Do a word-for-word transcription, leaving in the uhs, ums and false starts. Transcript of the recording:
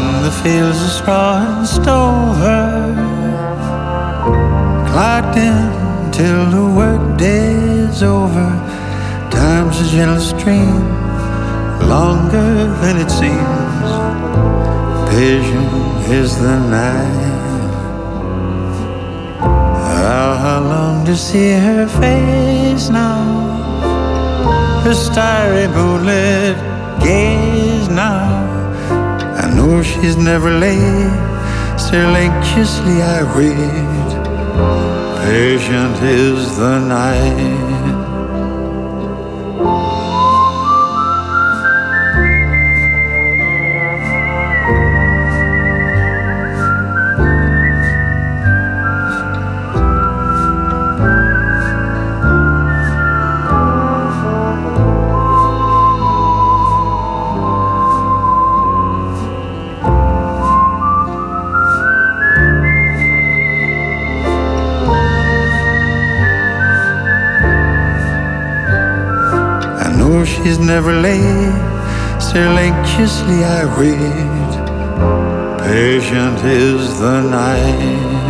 on the fields of straw and stover, clocked in till the work day's over. Time's a gentle stream, longer than it seems. Patient is the night. Oh, how long to see her face now, her starry moonlit gaze now. I know she's never late, still anxiously I wait. Patient is the night. She's never late, still anxiously I wait. Patient is the night.